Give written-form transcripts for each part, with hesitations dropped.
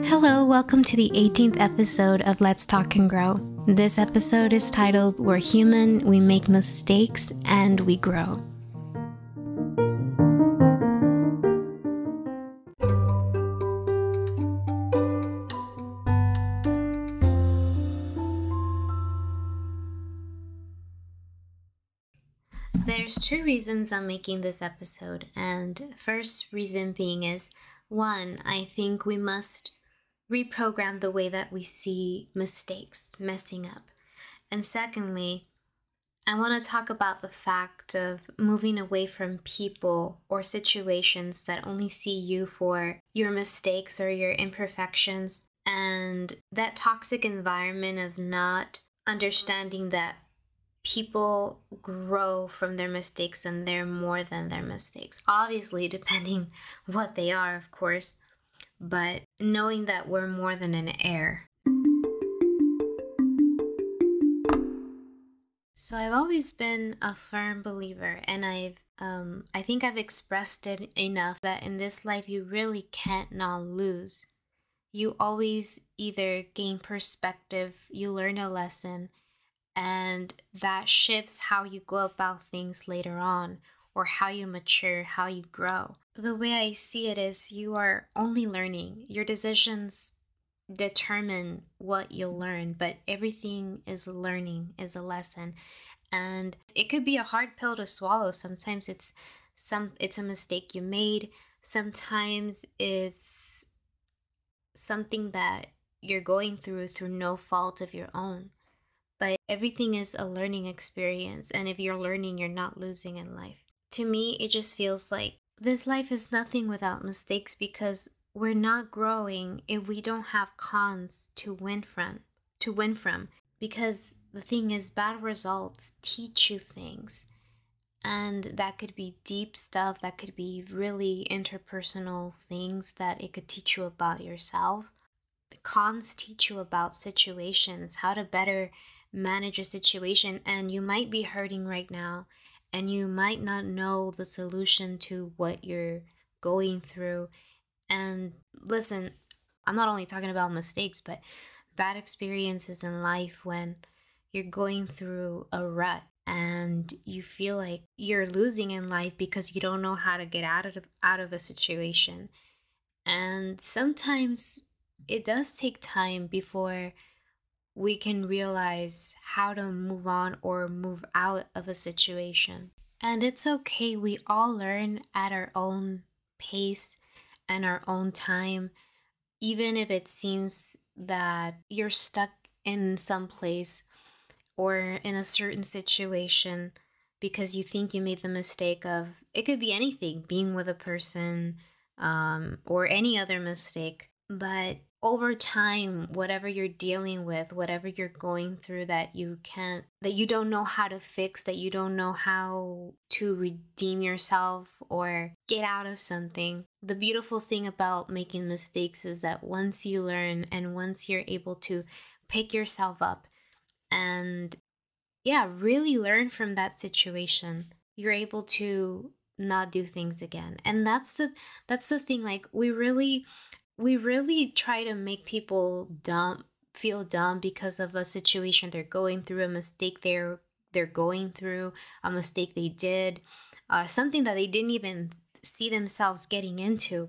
Hello, welcome to the 18th episode of Let's Talk and Grow. This episode is titled We're Human, We Make Mistakes, and We Grow. There's two reasons I'm making this episode, and first reason being is, one, I think we must reprogram the way that we see mistakes messing up. And secondly, I want to talk about the fact of moving away from people or situations that only see you for your mistakes or your imperfections, and that toxic environment of not understanding that people grow from their mistakes and they're more than their mistakes. Obviously, depending what they are, of course, but knowing that we're more than an error. So I've always been a firm believer, and I think I've expressed it enough that in this life you really can't not lose. You always either gain perspective, you learn a lesson, and that shifts how you go about things later on, or how you mature, how you grow. The way I see it is you are only learning. Your decisions determine what you'll learn, but everything is learning, is a lesson. And it could be a hard pill to swallow. Sometimes it's a mistake you made. Sometimes it's something that you're going through no fault of your own. But everything is a learning experience, and if you're learning, you're not losing in life. To me, it just feels like this life is nothing without mistakes, because we're not growing if we don't have cons to win from. Because the thing is, bad results teach you things, and that could be deep stuff, that could be really interpersonal things that it could teach you about yourself. The cons teach you about situations, how to better manage a situation, and you might be hurting right now and you might not know the solution to what you're going through. And listen, I'm not only talking about mistakes, but bad experiences in life when you're going through a rut and you feel like you're losing in life because you don't know how to get out of a situation. And sometimes it does take time before we can realize how to move on or move out of a situation. And it's okay, we all learn at our own pace and our own time, even if it seems that you're stuck in some place or in a certain situation because you think you made the mistake of, it could be anything, being with a person, or any other mistake. But over time, whatever you're dealing with, whatever you're going through that you don't know how to fix, that you don't know how to redeem yourself or get out of something. The beautiful thing about making mistakes is that once you learn and once you're able to pick yourself up and really learn from that situation, you're able to not do things again. And that's the thing, like we really try to make people feel dumb because of a situation they're going through, a mistake they're going through, a mistake they did, something that they didn't even see themselves getting into.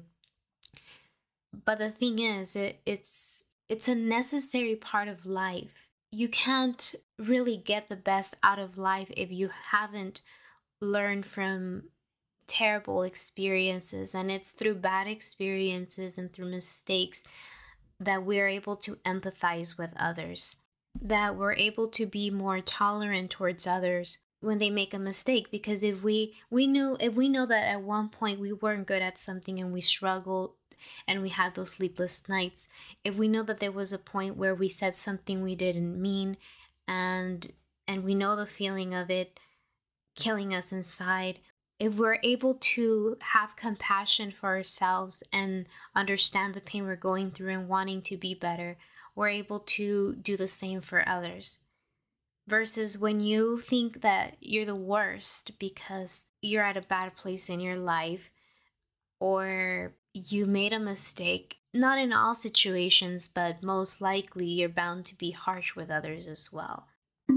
But the thing is, it's a necessary part of life. You can't really get the best out of life if you haven't learned from terrible experiences. And it's through bad experiences and through mistakes that we're able to empathize with others, that we're able to be more tolerant towards others when they make a mistake. Because if we know that at one point we weren't good at something and we struggled and we had those sleepless nights, if we know that there was a point where we said something we didn't mean, and we know the feeling of it killing us inside, if we're able to have compassion for ourselves and understand the pain we're going through and wanting to be better, we're able to do the same for others. Versus when you think that you're the worst because you're at a bad place in your life, or you made a mistake, not in all situations, but most likely you're bound to be harsh with others as well.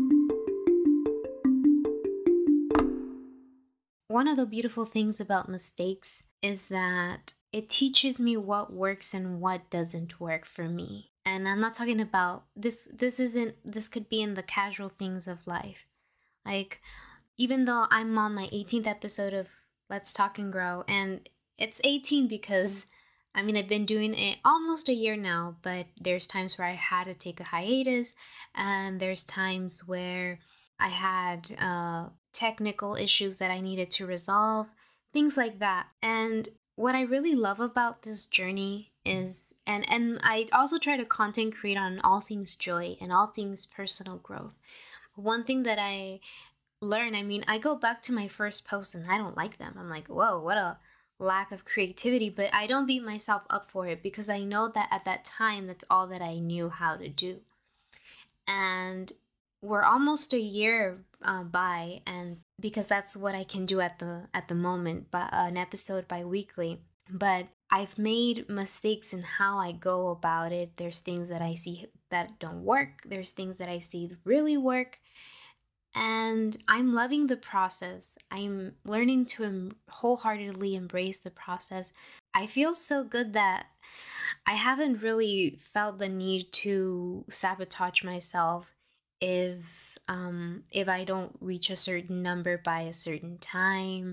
One of the beautiful things about mistakes is that it teaches me what works and what doesn't work for me. And I'm not talking about this could be in the casual things of life. Like, even though I'm on my 18th episode of Let's Talk and Grow, and it's 18 because I mean, I've been doing it almost a year now, but there's times where I had to take a hiatus, and there's times where I had technical issues that I needed to resolve, things like that. And what I really love about this journey is, and I also try to content create on all things joy and all things personal growth. One thing that I learn. I mean, I go back to my first post and I don't like them. I'm like, whoa, what a lack of creativity. But I don't beat myself up for it because I know that at that time, that's all that I knew how to do. And we're almost a year by, and because that's what I can do at the moment, but an episode bi-weekly. But I've made mistakes in how I go about it. There's things that I see that don't work. There's things that I see really work, and I'm loving the process. I'm learning to wholeheartedly embrace the process. I feel so good that I haven't really felt the need to sabotage myself if I don't reach a certain number by a certain time,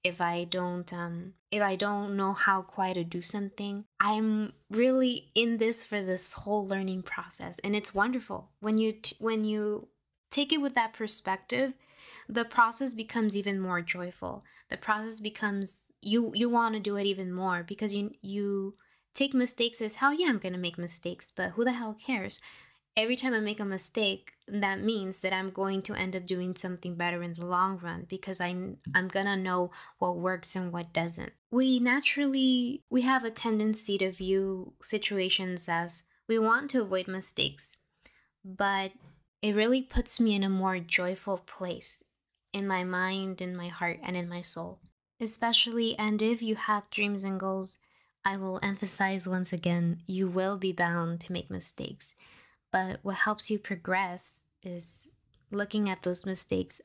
if I don't know how quite to do something. I'm really in this for this whole learning process, and it's wonderful when when you take it with that perspective. The process becomes even more joyful. The process becomes, you want to do it even more because you take mistakes as, hell yeah, I'm going to make mistakes, but who the hell cares? Every time I make a mistake, that means that I'm going to end up doing something better in the long run because I'm going to know what works and what doesn't. We have a tendency to view situations as we want to avoid mistakes, but it really puts me in a more joyful place in my mind, in my heart, and in my soul. Especially, and if you have dreams and goals, I will emphasize once again, you will be bound to make mistakes. But what helps you progress is looking at those mistakes,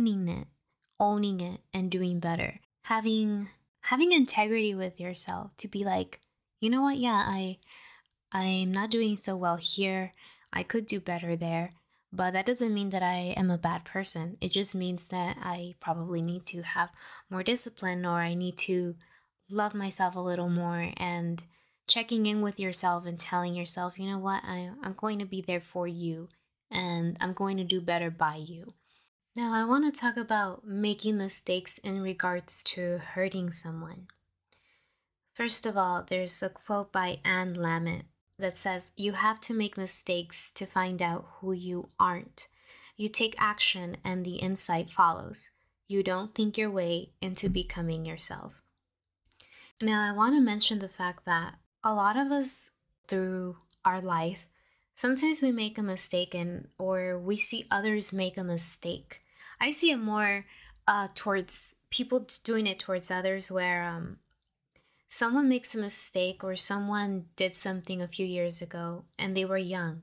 owning it, and doing better. Having integrity with yourself to be like, you know what, yeah, I'm not doing so well here. I could do better there. But that doesn't mean that I am a bad person. It just means that I probably need to have more discipline, or I need to love myself a little more, and checking in with yourself and telling yourself, you know what, I'm going to be there for you and I'm going to do better by you. Now, I want to talk about making mistakes in regards to hurting someone. First of all, there's a quote by Anne Lamott that says, "You have to make mistakes to find out who you aren't. You take action and the insight follows. You don't think your way into becoming yourself." Now, I want to mention the fact that a lot of us through our life, sometimes we make a mistake and or we see others make a mistake. I see it more towards people doing it towards others, where someone makes a mistake or someone did something a few years ago and they were young,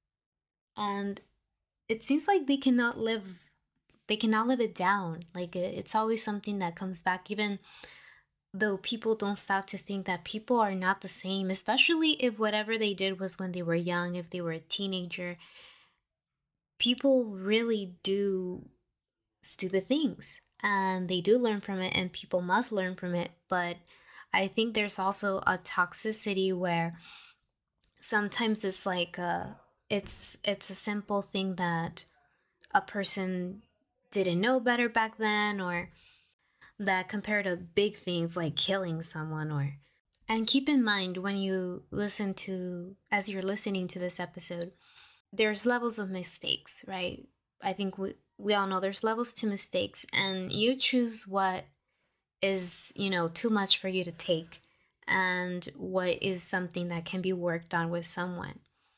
and it seems like they cannot live it down. Like it's always something that comes back, even though people don't stop to think that people are not the same, especially if whatever they did was when they were young, if they were a teenager. People really do stupid things and they do learn from it, and people must learn from it. But I think there's also a toxicity where sometimes it's like it's a simple thing that a person didn't know better back then, or that compared to big things like killing someone. Or and keep in mind, when you listen to as you're listening to this episode, there's levels of mistakes, right? I think we all know there's levels to mistakes, and you choose what is, too much for you to take, and what is something that can be worked on with someone.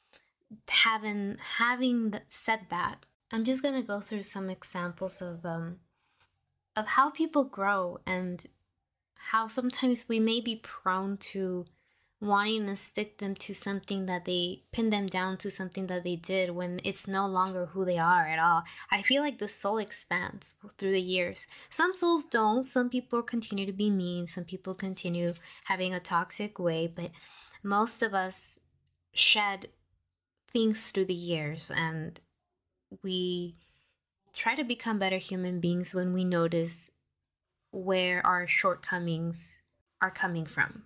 Having said that, I'm just gonna go through some examples of how people grow, and how sometimes we may be prone to wanting to stick them to something that they pin them down to something that they did when it's no longer who they are at all. I feel like the soul expands through the years. Some souls don't. Some people continue to be mean. Some people continue having a toxic way, but most of us shed things through the years, and we try to become better human beings when we notice where our shortcomings are coming from.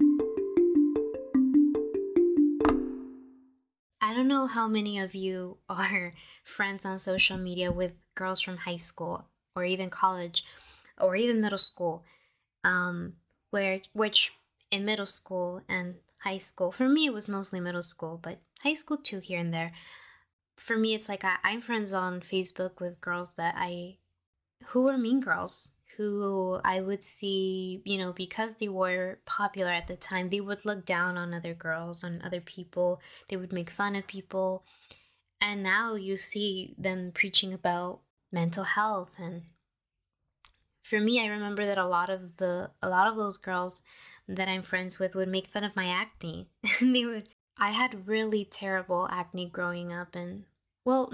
I don't know how many of you are friends on social media with girls from high school or even college or even middle school, um, where which in middle school and high school, for me it was mostly middle school, but high school too here and there. For me, it's like I'm friends on Facebook with girls that I who were mean girls who I would see, because they were popular at the time, they would look down on other girls, on other people. They would make fun of people. And now you see them preaching about mental health. And for me, I remember that a lot of those girls that I'm friends with would make fun of my acne. And I had really terrible acne growing up, and well,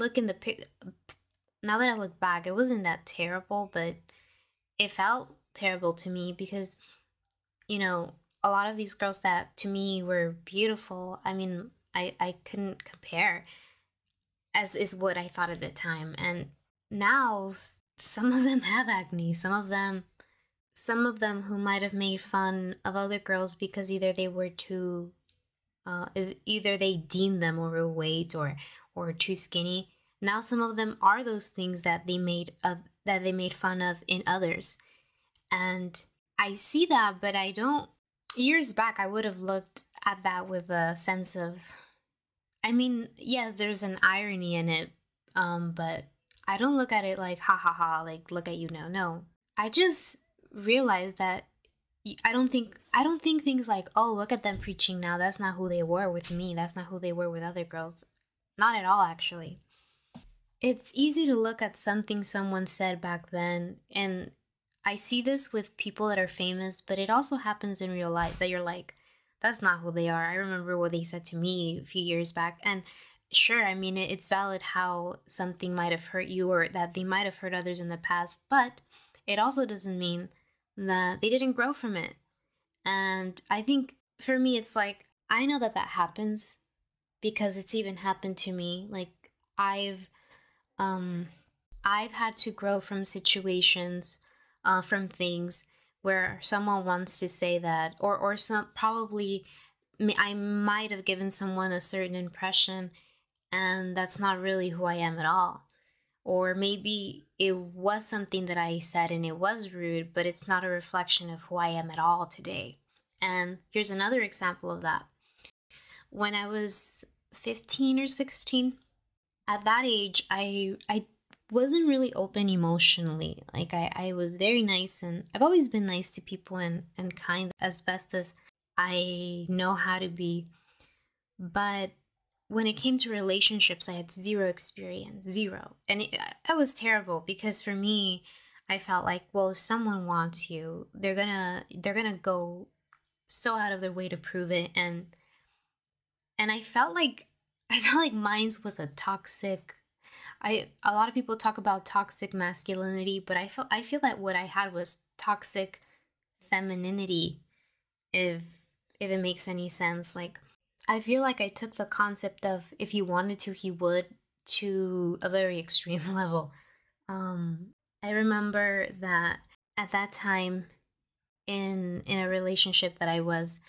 now that I look back, it wasn't that terrible, but it felt terrible to me because, you know, a lot of these girls that to me were beautiful, I mean, I couldn't compare as is what I thought at the time. And now some of them have acne. Some of them who might have made fun of other girls because either they were too either they deemed them overweight or too skinny. Now some of them are those things that they made fun of in others. And I see that, but I don't. Years back, I would have looked at that with a sense of, I mean, yes, there's an irony in it, but I don't look at it like, ha ha ha, like, look at you now. No. I just realized that I don't think things like, oh, look at them preaching now. That's not who they were with me. That's not who they were with other girls. Not at all, actually. It's easy to look at something someone said back then, and I see this with people that are famous, but it also happens in real life that you're like, that's not who they are. I remember what they said to me a few years back. And sure, I mean, it's valid how something might have hurt you or that they might have hurt others in the past, but it also doesn't mean that they didn't grow from it. And I think for me, it's like, I know that that happens because it's even happened to me. Like, I've, um, I've had to grow from situations, from things where someone wants to say that, or some probably I might have given someone a certain impression, and that's not really who I am at all. Or maybe it was something that I said and it was rude, but it's not a reflection of who I am at all today. And here's another example of that. When I was 15 or 16, at that age, I wasn't really open emotionally. Like I was very nice, and I've always been nice to people and kind as best as I know how to be. But when it came to relationships, I had zero experience, zero. And it was terrible because for me, I felt like, well, if someone wants you, they're gonna go so out of their way to prove it. And I felt like mine was a toxic. I A lot of people talk about toxic masculinity, but I feel that what I had was toxic femininity, if it makes any sense. Like, I feel like I took the concept of if he wanted to, he would, to a very extreme level. I remember that at that time in a relationship that I was,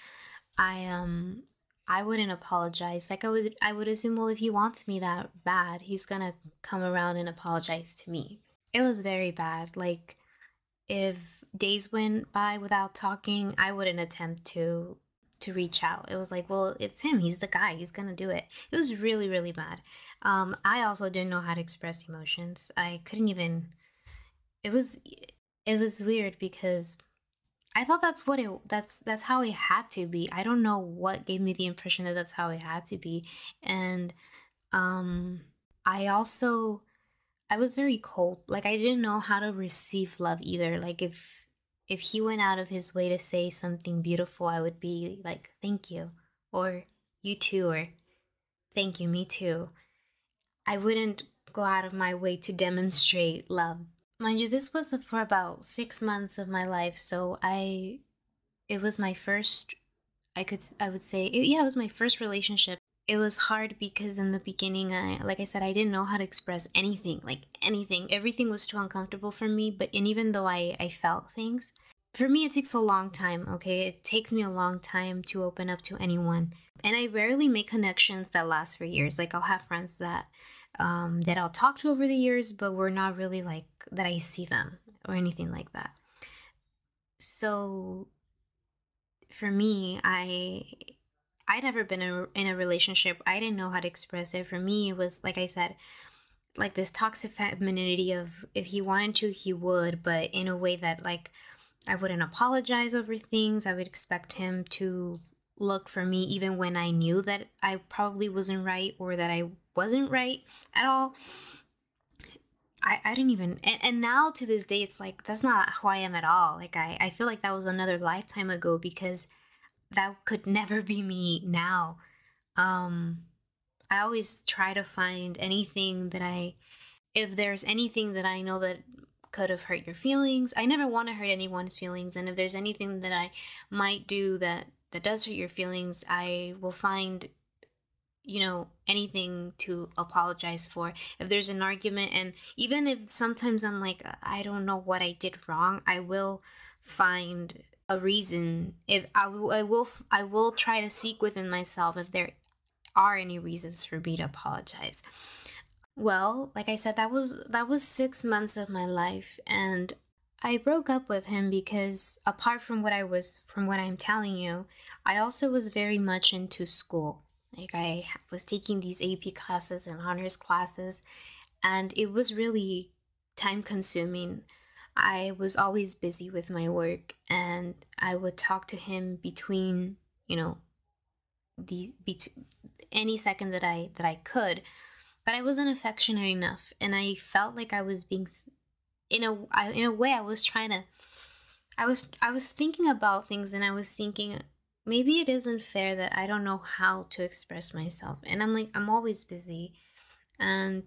I wouldn't apologize. Like, I would assume, well, if he wants me that bad, he's gonna come around and apologize to me. It was very bad. Like, if days went by without talking, I wouldn't attempt to reach out. It was like, well, it's him. He's the guy. He's gonna do it. It was really, really bad. I also didn't know how to express emotions. I couldn't even. It was it was weird because I thought that's how it had to be. I don't know what gave me the impression that that's how it had to be. And um I also I was very cold. Like, I didn't know how to receive love either. Like, if he went out of his way to say something beautiful, I would be like, thank you, or you too, or thank you, me too. I wouldn't go out of my way to demonstrate love. Mind you, this was for about 6 months of my life, so it was my first, I would say, yeah, it was my first relationship. It was hard because in the beginning, like I said, I didn't know how to express anything, like anything. Everything was too uncomfortable for me. But and even though I felt things, for me it takes a long time. Okay, it takes me a long time to open up to anyone, and I rarely make connections that last for years. Like I'll have friends that I'll talk to over the years, but we're not really like that. I see them or anything like that. So for me, I'd never been in a relationship. I didn't know how to express it. For me, it was like I said, like this toxic femininity of if he wanted to, he would, but in a way that like I wouldn't apologize over things. I would expect him to look for me even when I knew that I probably wasn't right or that I wasn't right at all. I didn't even, and now to this day, it's like that's not who I am at all. Like I feel like that was another lifetime ago because that could never be me now. Um, I always try to find anything that if there's anything that I know that could have hurt your feelings, I never want to hurt anyone's feelings. And if there's anything that I might do that does hurt your feelings, I will find, anything to apologize for. If there's an argument, and even if sometimes I'm like, I don't know what I did wrong, I will find a reason. If I will try to seek within myself if there are any reasons for me to apologize. Well, like I said, that was 6 months of my life, and I broke up with him because apart from what I'm telling you, I also was very much into school. Like was taking these AP classes and honors classes, and it was really time consuming. I was always busy with my work, and I would talk to him between, you know, the bet- any second that I could, but I wasn't affectionate enough, and I felt like I was being in a way I was trying to I was thinking about things, and I was thinking maybe it isn't fair that I don't know how to express myself, and I'm like I'm always busy, and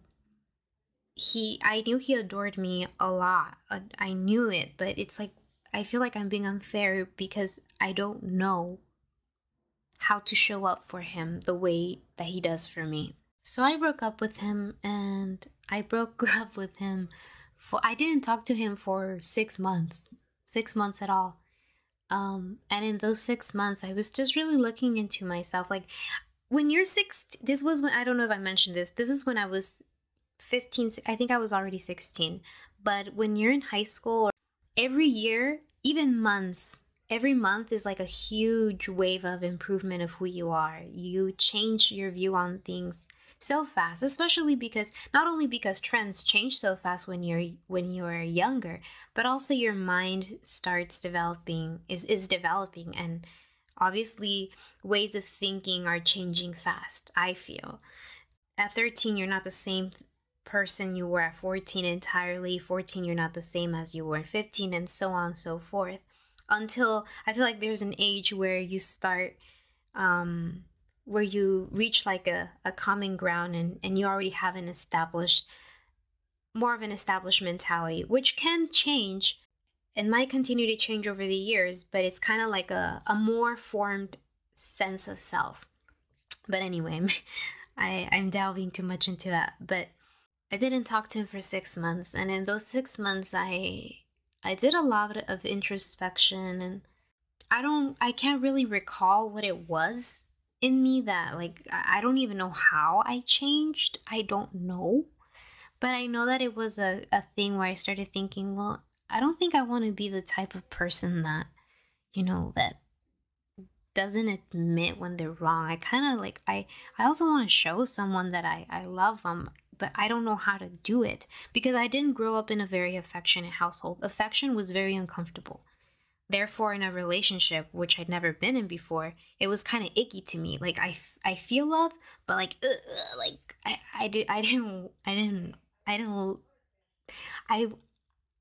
I knew he adored me a lot. I knew it, but it's like I feel like I'm being unfair because I don't know how to show up for him the way that he does for me. So I broke up with him, and I broke up with him I didn't talk to him for 6 months. 6 months at all. And in those 6 months I was just really looking into myself. Like when you're six, this was when, I don't know if I mentioned this is when I was 15. I think I was already 16. But when you're in high school, every year, even months, every month is like a huge wave of improvement of who you are. You change your view on things so fast, especially because not only because trends change so fast when you're younger, but also your mind starts developing is developing, and obviously ways of thinking are changing fast, I feel. At 13, you're not the same person you were at 14 entirely. 14, you're not the same as you were at 15, and so on and so forth. Until I feel like there's an age where you start, where you reach like a common ground, and you already have more of an established mentality, which can change and might continue to change over the years, but it's kind of like a more formed sense of self. But anyway, I'm delving too much into that. But I didn't talk to him for 6 months, and in those 6 months, I did a lot of introspection, and I can't really recall what it was in me that like I don't even know how I changed. I don't know, but I know that it was a thing where I started thinking, well, I don't think I want to be the type of person that that doesn't admit when they're wrong. I kind of like I also want to show someone that I love them, but I don't know how to do it because I didn't grow up in a very affectionate household. Affection was very uncomfortable. Therefore, in a relationship which I'd never been in before, it was kind of icky to me. Like I feel love, but like I didn't I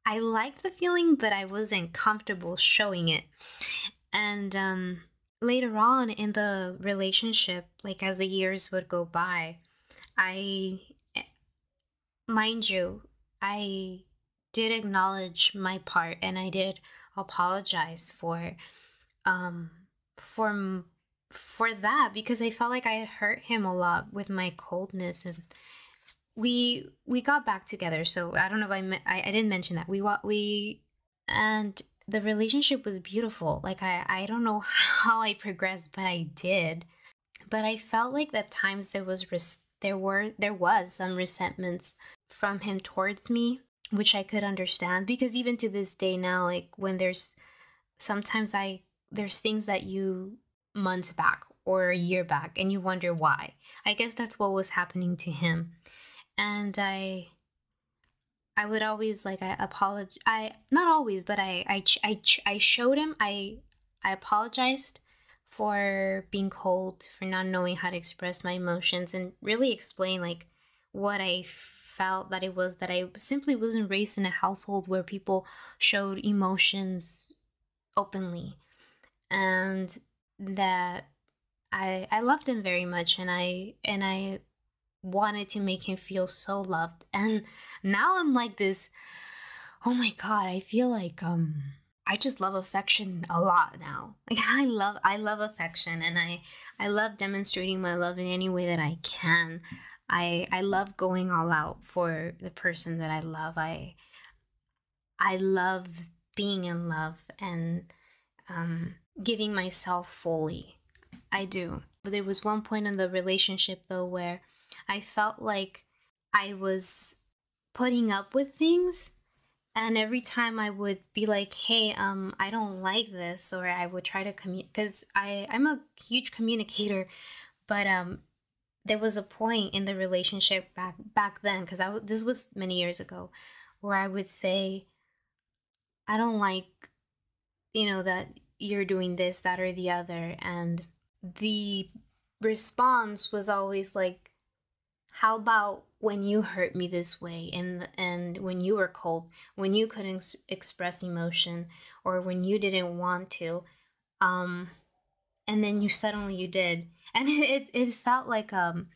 I liked the feeling, but I wasn't comfortable showing it. And later on in the relationship, like as the years would go by, I, mind you, I did acknowledge my part and I did apologize um for m- for that, because I felt like I had hurt him a lot with my coldness. And we got back together. So I don't know if I didn't mention that we and the relationship was beautiful. Like I don't know how I progressed, but I did. But I felt like at times there was some resentments from him towards me, which I could understand, because even to this day now, like when sometimes I there's things that you months back or a year back and you wonder why. I guess that's what was happening to him. And I would always like I apologize. I not always, but I showed him. I apologized for being cold, for not knowing how to express my emotions, and really explain like what I felt, that it was that I simply wasn't raised in a household where people showed emotions openly, and that I loved him very much, and I wanted to make him feel so loved. And now I'm like this, oh my god, I feel like I just love affection a lot now. Like I love affection, and I love demonstrating my love in any way that I can. I love going all out for the person that I love. I love being in love and um giving myself fully. I do. But there was one point in the relationship though where I felt like I was putting up with things, and every time I would be like, "Hey, I don't like this," or I would try to communicate, because I'm a huge communicator, but there was a point in the relationship back then, because this was many years ago, where I would say, "I don't like, that you're doing this, that, or the other," and the response was always like, how about when you hurt me this way, and when you were cold, when you couldn't express emotion, or when you didn't want to, um and then you did. And it felt like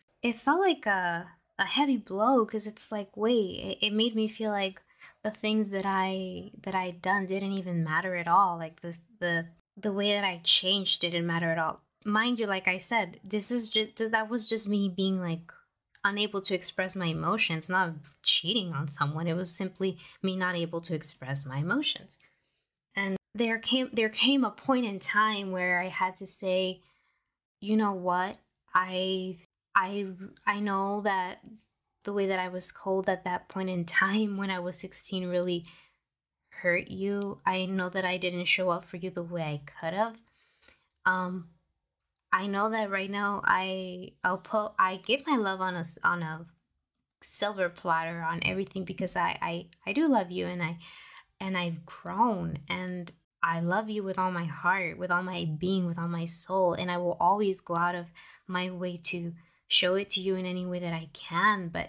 a heavy blow, because it's like, wait, it made me feel like the things that I done didn't even matter at all. Like the way that I changed didn't matter at all. Mind you, like I said, that was just me being like unable to express my emotions, not cheating on someone. It was simply me not able to express my emotions. And there came a point in time where I had to say, you know what? I I know that the way that I was cold at that point in time when I was 16 really hurt you. I know that I didn't show up for you the way I could have. Um I know that right now I give my love on a silver platter on everything, because I do love you, and I've grown, and I love you with all my heart, with all my being, with all my soul, and I will always go out of my way to show it to you in any way that I can. But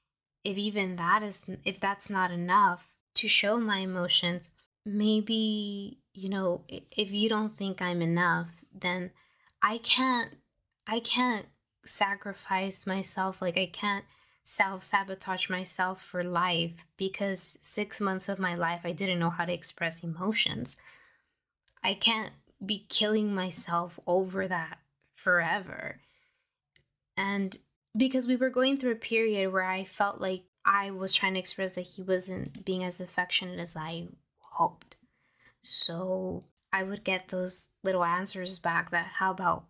if that's not enough to show my emotions, maybe, if you don't think I'm enough, then I can't I can't sacrifice myself. Like I can't self-sabotage myself for life, because 6 months of my life I didn't know how to express emotions. I can't be killing myself over that forever. And because we were going through a period where I felt like I was trying to express that he wasn't being as affectionate as I hoped. So I would get those little answers back that, how about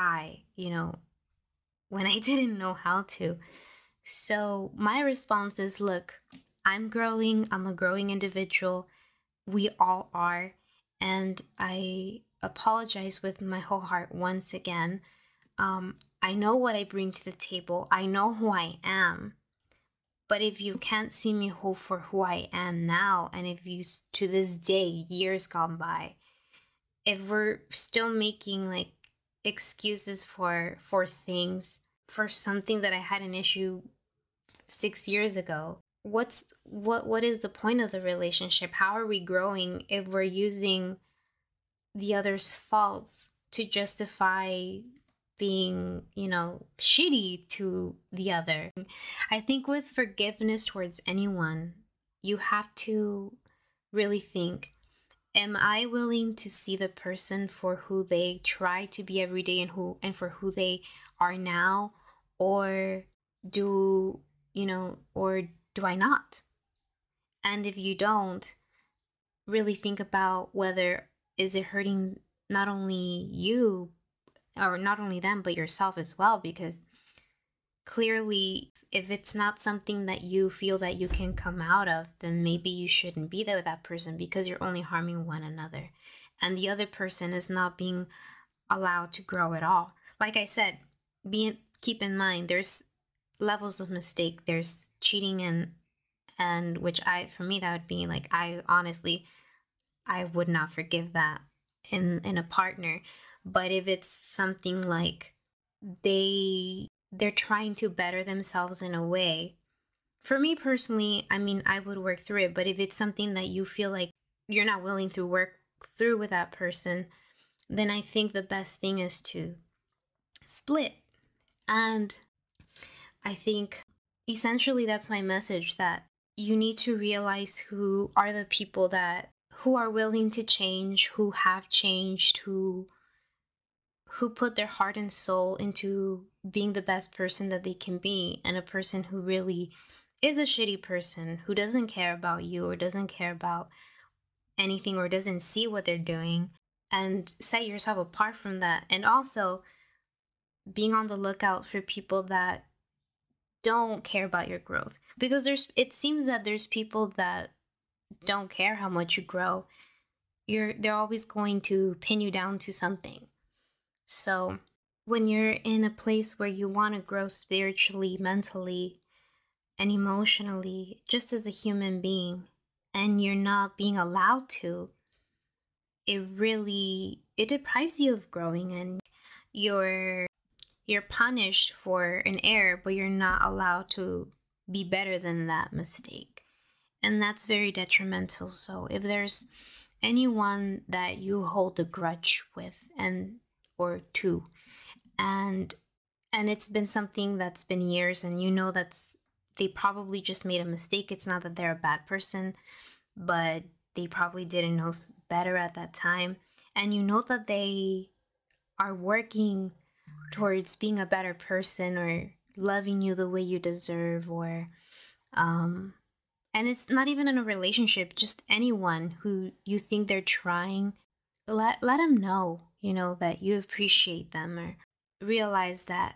when I didn't know how to. So my response is, look, I'm growing, I'm a growing individual. We all are. And I apologize with my whole heart once again. I know what I bring to the table, I know who I am. But if you can't see me whole for who I am now, and if to this day, years gone by, if we're still making like excuses for things, for something that I had an issue 6 years ago, what is the point of the relationship? How are we growing if we're using the other's faults to justify being, shitty to the other? I think with forgiveness towards anyone, you have to really think, am I willing to see the person for who they try to be every day, and for who they are now, or do or do I not? And if you don't, really think about whether is it hurting not only you, or not only them, but yourself as well, because clearly if it's not something that you feel that you can come out of, then maybe you shouldn't be there with that person, because you're only harming one another, and the other person is not being allowed to grow at all. Like I said, keep in mind there's levels of mistake. There's cheating, and which, for me, that would be like, I honestly, I would not forgive that in a partner. But if it's something like they're trying to better themselves in a way, for me personally, I mean, I would work through it. But if it's something that you feel like you're not willing to work through with that person, then I think the best thing is to split. And I think essentially that's my message, that you need to realize who are the people that who are willing to change, who have changed, who put their heart and soul into being the best person that they can be, and a person who really is a shitty person, who doesn't care about you, or doesn't care about anything, or doesn't see what they're doing, and set yourself apart from that. And also being on the lookout for people that don't care about your growth, because it seems that there's people that don't care how much you grow. They're always going to pin you down to something. So when you're in a place where you want to grow spiritually, mentally, and emotionally, just as a human being, and you're not being allowed to, it deprives you of growing, and you're you're punished for an error, but you're not allowed to be better than that mistake. And that's very detrimental. So if there's anyone that you hold a grudge with, and or to, and it's been something that's been years, and that's they probably just made a mistake. It's not that they're a bad person, but they probably didn't know better at that time, and that they are working towards being a better person, or loving you the way you deserve, or and it's not even in a relationship, just anyone who you think they're trying, let them know, that you appreciate them, or realize that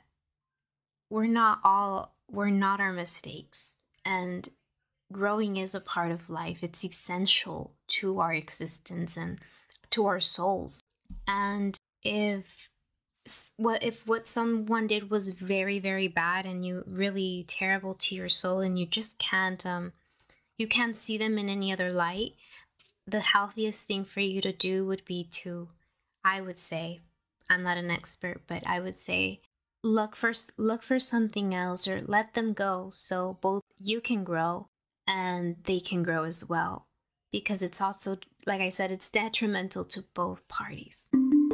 we're not our mistakes, and growing is a part of life. It's essential to our existence and to our souls. And if what someone did was very, very bad, and you really terrible to your soul, and you can't see them in any other light, the healthiest thing for you to do would be to, I would say, I'm not an expert, but I would say, look for something else, or let them go, so both you can grow and they can grow as well, because it's also, like I said, it's detrimental to both parties.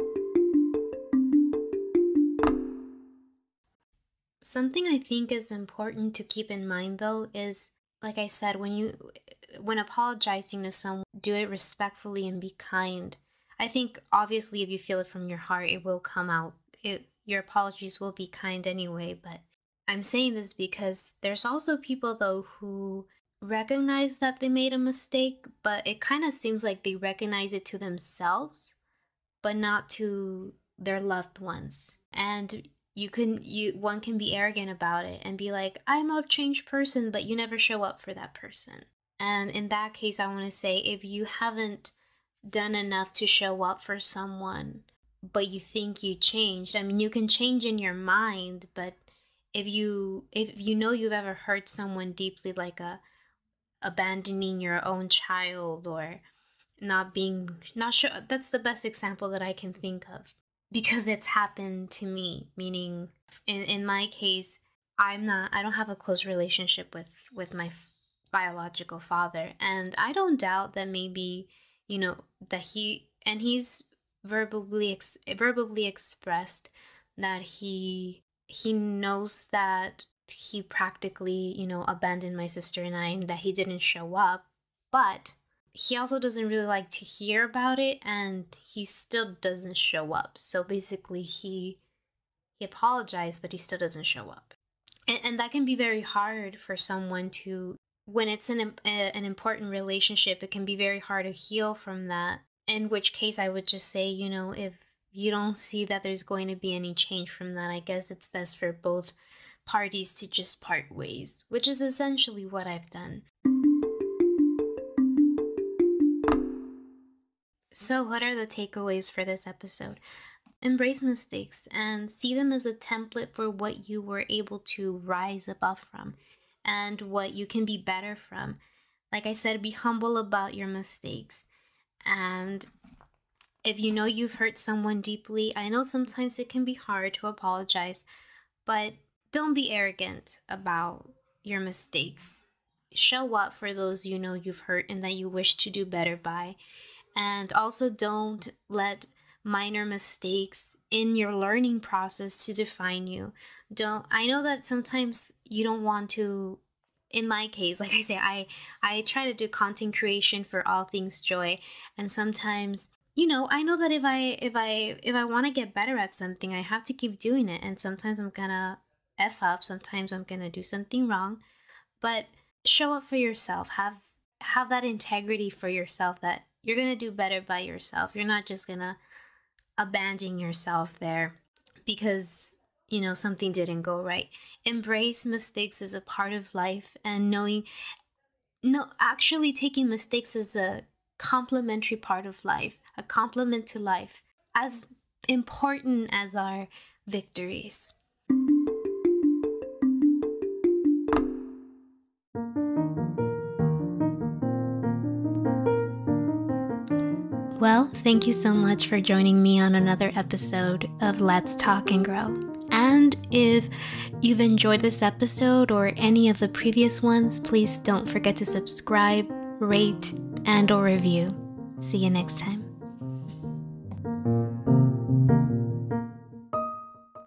Something I think is important to keep in mind, though, is, like I said, when apologizing to someone, do it respectfully and be kind. I think obviously if you feel it from your heart, it will come out. Your apologies will be kind anyway, but I'm saying this because there's also people, though, who recognize that they made a mistake, but it kind of seems like they recognize it to themselves, but not to their loved ones. And one can be arrogant about it and be like, I'm a changed person, but you never show up for that person. And in that case, I want to say, if you haven't done enough to show up for someone, but you think you changed, I mean, you can change in your mind, but if you know you've ever hurt someone deeply, like abandoning your own child, or not sure, that's the best example that I can think of, because it's happened to me, meaning, in my case, I don't have a close relationship with my biological father. And I don't doubt that maybe, that he's verbally expressed that he knows that he practically, abandoned my sister and I, and that he didn't show up. But he also doesn't really like to hear about it, and he still doesn't show up. So basically he apologized, but he still doesn't show up. And that can be very hard for someone to, when it's an important relationship, it can be very hard to heal from that. In which case, I would just say, if you don't see that there's going to be any change from that, I guess it's best for both parties to just part ways, which is essentially what I've done. So, what are the takeaways for this episode? Embrace mistakes and see them as a template for what you were able to rise above from and what you can be better from. Like I said, be humble about your mistakes. And if you know you've hurt someone deeply, I know sometimes it can be hard to apologize, but don't be arrogant about your mistakes. Show up for those you know you've hurt and that you wish to do better by. And also don't let minor mistakes in your learning process to define you. I know that sometimes you don't want to, in my case, like I say, I try to do content creation for all things joy, and sometimes, I know that if I want to get better at something, I have to keep doing it, and sometimes I'm gonna f up, sometimes I'm gonna do something wrong, but show up for yourself. Have that integrity for yourself that you're gonna do better by yourself. You're not just gonna abandon yourself there because something didn't go right. Embrace mistakes as a part of life, and actually taking mistakes as a complementary part of life, a complement to life, as important as our victories. Well, thank you so much for joining me on another episode of Let's Talk and Grow. And if you've enjoyed this episode or any of the previous ones, please don't forget to subscribe, rate, and/or review. See you next time.